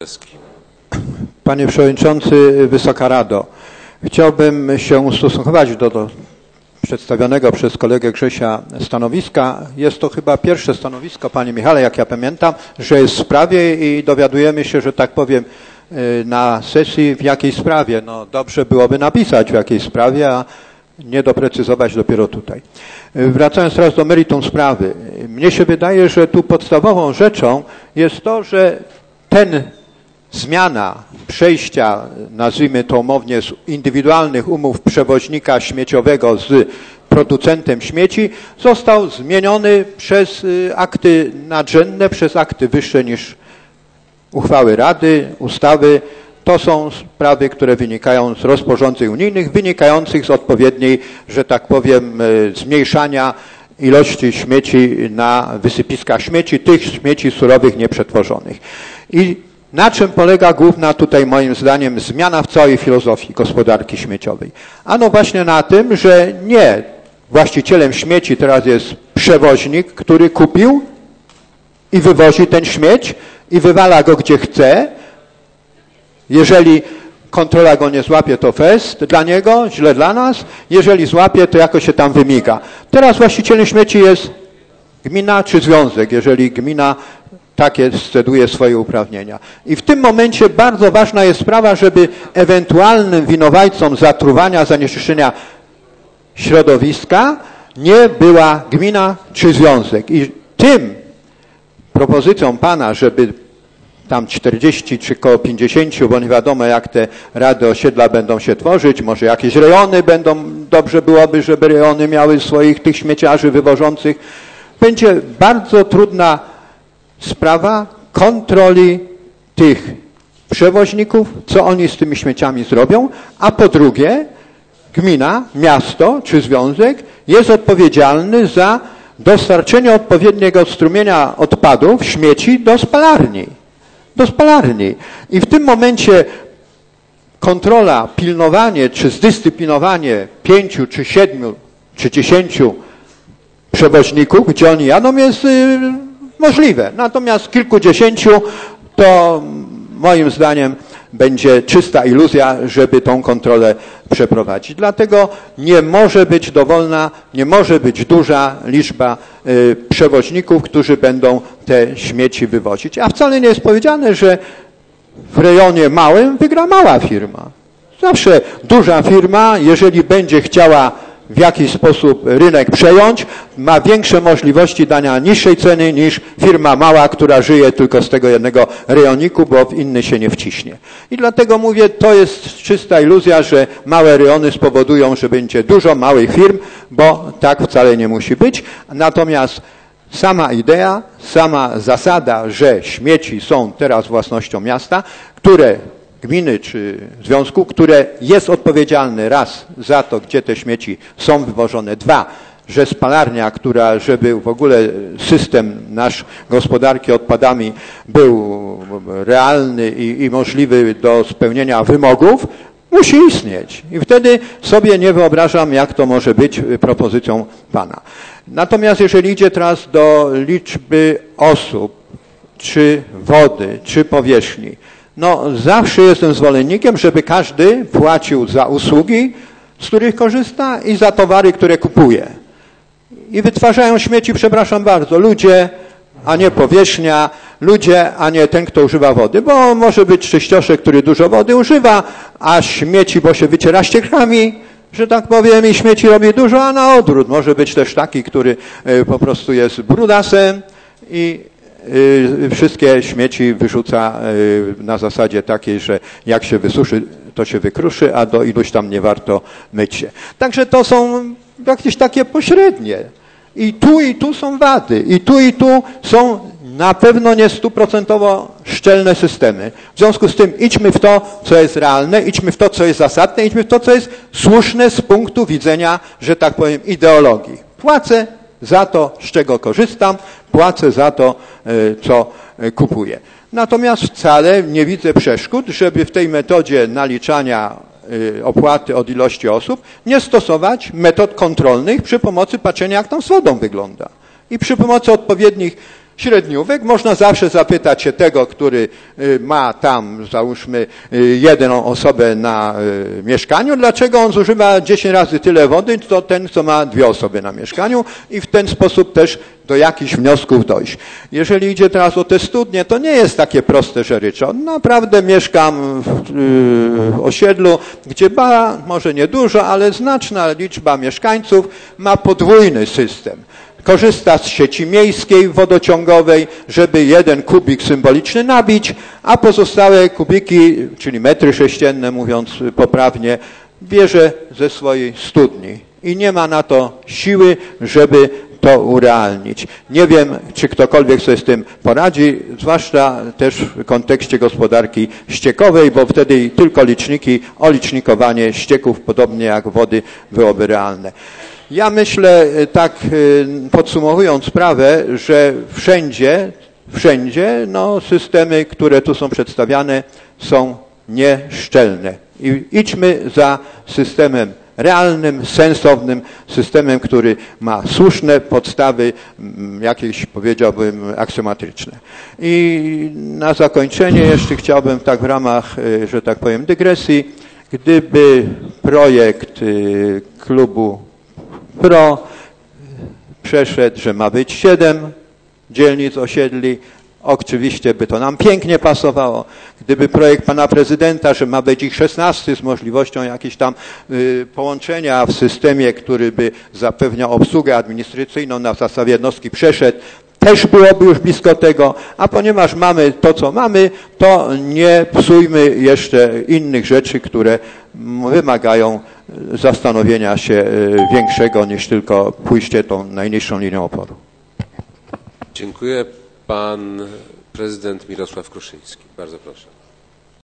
Czeski. Panie Przewodniczący, Wysoka Rado, chciałbym się ustosunkować do przedstawionego przez kolegę Grzesia stanowiska. Jest to chyba pierwsze stanowisko, panie Michale, jak ja pamiętam, że jest w sprawie i dowiadujemy się, że tak powiem, na sesji w jakiej sprawie. No dobrze byłoby napisać w jakiej sprawie, a nie doprecyzować dopiero tutaj. Wracając teraz do meritum sprawy. Mnie się wydaje, że tu podstawową rzeczą jest to, że zmiana przejścia, nazwijmy to umownie, z indywidualnych umów przewoźnika śmieciowego z producentem śmieci został zmieniony przez akty nadrzędne, przez akty wyższe niż uchwały Rady, ustawy. To są sprawy, które wynikają z rozporządzeń unijnych, wynikających z odpowiedniej, że tak powiem, zmniejszania ilości śmieci na wysypiskach śmieci, tych śmieci surowych nieprzetworzonych. I na czym polega główna tutaj moim zdaniem zmiana w całej filozofii gospodarki śmieciowej? Ano właśnie na tym, że nie właścicielem śmieci teraz jest przewoźnik, który kupił i wywozi ten śmieć i wywala go gdzie chce. Jeżeli kontrola go nie złapie, to fest dla niego, źle dla nas. Jeżeli złapie, to jakoś się tam wymiga. Teraz właścicielem śmieci jest gmina czy związek, jeżeli gmina takie sceduje swoje uprawnienia. I w tym momencie bardzo ważna jest sprawa, żeby ewentualnym winowajcą zatruwania, zanieczyszczenia środowiska nie była gmina czy związek. I tym propozycją pana, żeby tam 40 czy koło 50, bo nie wiadomo jak te rady osiedla będą się tworzyć, może jakieś rejony będą, dobrze byłoby, żeby rejony miały swoich tych śmieciarzy wywożących. Będzie bardzo trudna sprawa kontroli tych przewoźników, co oni z tymi śmieciami zrobią, a po drugie gmina, miasto czy związek jest odpowiedzialny za dostarczenie odpowiedniego strumienia odpadów, śmieci do spalarni. I w tym momencie kontrola, pilnowanie czy zdyscyplinowanie 5 czy 7 czy 10 przewoźników, gdzie oni jadą, jest możliwe. Natomiast kilkudziesięciu to moim zdaniem będzie czysta iluzja, żeby tą kontrolę przeprowadzić. Dlatego nie może być dowolna, nie może być duża liczba przewoźników, którzy będą te śmieci wywozić. A wcale nie jest powiedziane, że w rejonie małym wygra mała firma. Zawsze duża firma, jeżeli będzie chciała w jakiś sposób rynek przejąć, ma większe możliwości dania niższej ceny niż firma mała, która żyje tylko z tego jednego rejoniku, bo w inny się nie wciśnie. I dlatego mówię, to jest czysta iluzja, że małe rejony spowodują, że będzie dużo małych firm, bo tak wcale nie musi być. Natomiast sama idea, sama zasada, że śmieci są teraz własnością miasta, które gminy czy związku, które jest odpowiedzialny raz za to, gdzie te śmieci są wywożone, dwa, że spalarnia, która, żeby w ogóle system nasz gospodarki odpadami był realny i możliwy do spełnienia wymogów, musi istnieć. I wtedy sobie nie wyobrażam, jak to może być propozycją pana. Natomiast jeżeli idzie teraz do liczby osób, czy wody, czy powierzchni, no zawsze jestem zwolennikiem, żeby każdy płacił za usługi, z których korzysta i za towary, które kupuje. I wytwarzają śmieci, przepraszam bardzo, ludzie, a nie powierzchnia, ludzie, a nie ten, kto używa wody. Bo może być czyścioszek, który dużo wody używa, a śmieci, bo się wyciera ściekami, że tak powiem, i śmieci robi dużo, a na odwrót. Może być też taki, który po prostu jest brudasem i wszystkie śmieci wyrzuca na zasadzie takiej, że jak się wysuszy, to się wykruszy, a do iluś tam nie warto myć się. Także to są jakieś takie pośrednie. I tu są wady. I tu są na pewno nie 100% szczelne systemy. W związku z tym idźmy w to, co jest realne, idźmy w to, co jest zasadne, idźmy w to, co jest słuszne z punktu widzenia, że tak powiem, ideologii. Płacę za to, z czego korzystam, płacę za to, co kupuję. Natomiast wcale nie widzę przeszkód, żeby w tej metodzie naliczania opłaty od ilości osób nie stosować metod kontrolnych przy pomocy patrzenia, jak tam z wodą wygląda. I przy pomocy odpowiednich średniówek. Można zawsze zapytać się tego, który ma tam, załóżmy, jedną osobę na mieszkaniu, dlaczego on zużywa 10 razy tyle wody, to ten, co ma 2 osoby na mieszkaniu i w ten sposób też do jakichś wniosków dojść. Jeżeli idzie teraz o te studnie, to nie jest takie proste, że ryczą. Naprawdę mieszkam w osiedlu, gdzie może nie dużo, ale znaczna liczba mieszkańców ma podwójny system. Korzysta z sieci miejskiej wodociągowej, żeby 1 kubik symboliczny nabić, a pozostałe kubiki, czyli metry sześcienne, mówiąc poprawnie, bierze ze swojej studni. I nie ma na to siły, żeby to urealnić. Nie wiem, czy ktokolwiek sobie z tym poradzi, zwłaszcza też w kontekście gospodarki ściekowej, bo wtedy tylko liczniki, olicznikowanie ścieków, podobnie jak wody, byłoby realne. Ja myślę, tak podsumowując sprawę, że wszędzie no, systemy, które tu są przedstawiane, są nieszczelne. I idźmy za systemem realnym, sensownym, systemem, który ma słuszne podstawy, jakieś powiedziałbym aksjomatyczne. I na zakończenie jeszcze chciałbym tak w ramach, że tak powiem, dygresji, gdyby projekt klubu PRO przeszedł, że ma być 7 dzielnic osiedli, oczywiście by to nam pięknie pasowało. Gdyby projekt pana prezydenta, że ma być ich 16 z możliwością jakiegoś tam połączenia w systemie, który by zapewniał obsługę administracyjną na zasadzie jednostki, przeszedł, też byłoby już blisko tego, a ponieważ mamy to, co mamy, to nie psujmy jeszcze innych rzeczy, które wymagają zastanowienia się większego niż tylko pójście tą najniższą linią oporu. Dziękuję. Pan prezydent Mirosław Kruszyński. Bardzo proszę.